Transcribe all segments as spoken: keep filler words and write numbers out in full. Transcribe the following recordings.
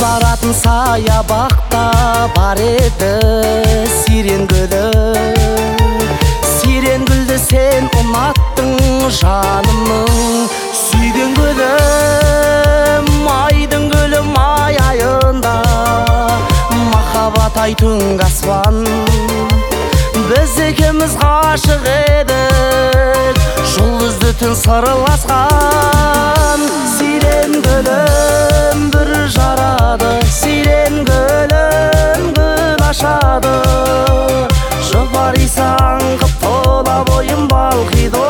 баратын саябақта бар еді сирен гүлі. Сирен гүлді сен ұнаттың жанымның сүйген гүлім. Айдың гүлім ай айында, махаббат ай түнгі аспан. Біз екеуміз ғашық едік, жұлдызды түн сырласқан. Сирен гүлім бүр жарады, сирен гүлім гүл ашады. Жұпарисаң қып тола бойым балқиды.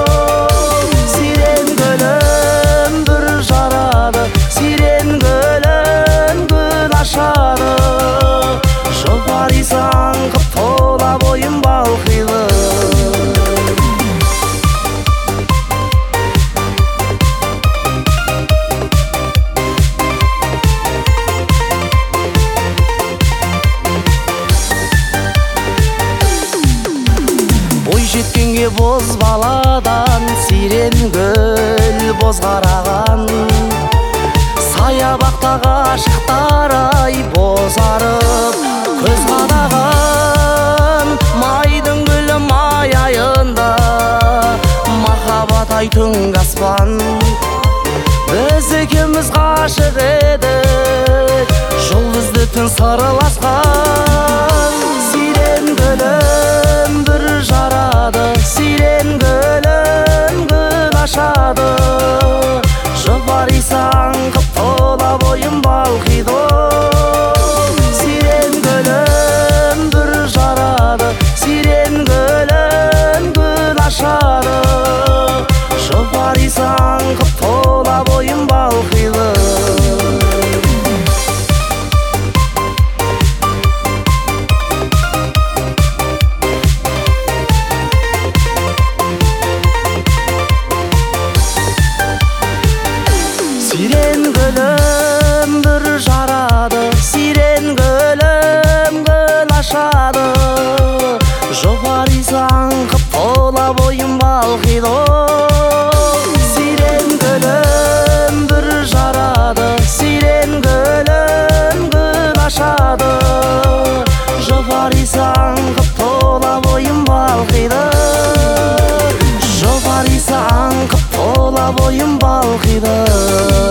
Сирен гүлім бүр жарады, сирен гүлім гүл ашады. Жұпарисаң қып тола бойым балқиды. Жеткенге боз баладан сирен гүл бозғараған. Саябақтағы ғашықтар ай бозарып көз қадаған. Майдың гүлі май айында, махаббат ай түнгі аспан. Біз екеуміз ғашық едік, жұлдызды түн сырласқан. Сирен гүлім бүр жарады, сирен гүлім гүл ашады. Жұпарисаң қып тола бойым балқиды. Сирен гүлім бүр жарады, сирен гүлім гүл ашады. Жұпарисаң қып тола бойым балқиды. Сирен гүлім бүр жарады, сирен гүлім гүл ашады. Жұпарисаң қып тола бойым балқиды. Сирен гүлім бүр жарады, сирен гүлім гүл ашады. Жұпарисаң қып тола бойым балқиды. Жұпарисаң қып тола бойым балқиды.